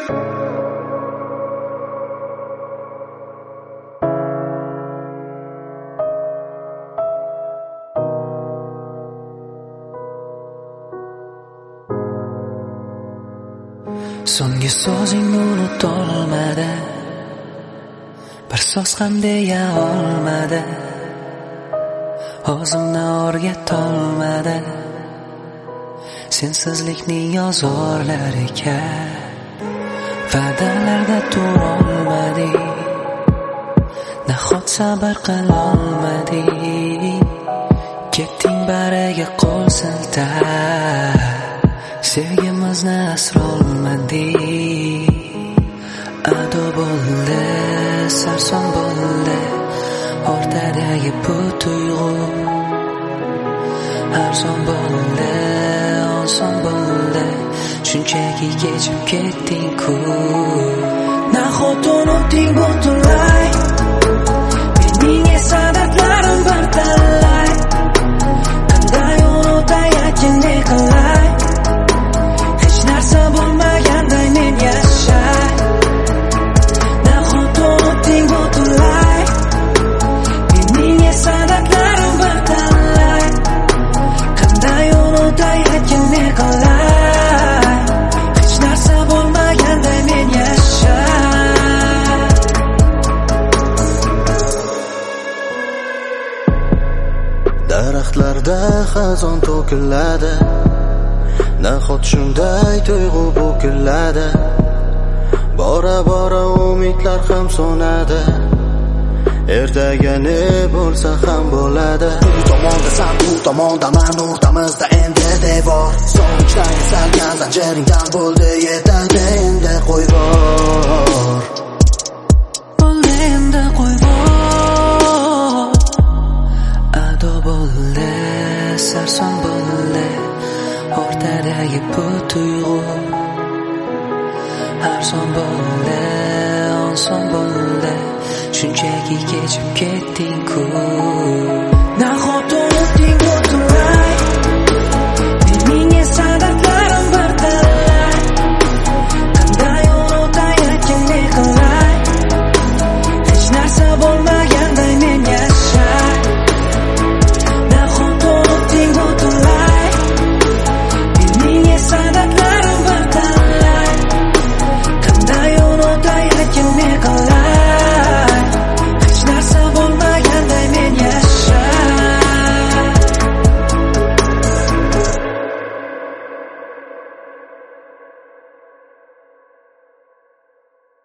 So'nggi so'zing unutolmadi, bir so'z ham deya olmadi, o'zimni o'rgatolmadi sensizlikning azorlariga. Va'dalarda turolmading, nahot sabr qilolmading, ketding bariga qo'l siltab, sevgimizni asrolmadik. Ado bo'ldi, sarson bo'ldi o'rtadagi bu tuyg'u, arzon bo'ldi, oson bo'ldi, shunchaki kechib ketding-ku. Nahot unutding butunlay mening esa dardlarim bir talay. Qanday unutay aytgin ne qilay, hech narsa bo'lmaganday men yashay. Nahot unutding butunlay mening esa dardlarim bir talay. Qanday unutay aytgin ne qilay, hech narsa bo'lmaganday men yashay. Daraxtlarda xazon to'kiladi, nahot shunday tuyg'u bo'kiladi. Bora bora umidlar ham so'nadi, ertaga ne bo'lsa ham bo'ladi. U tomonda san, bu tomondaman, o'rtamizda endi devor. So'ngdan yasalgan zanjiringdan bo'ldi yetadi endi qo'yvor. Bo'ldi endi qo'yvor. Ado bo'ldi, sarson bo'ldi o'rtadagi bu tuyg'u, arzon bo'ldi, oson bo'ldi, shunchaki kechib ketding-ku.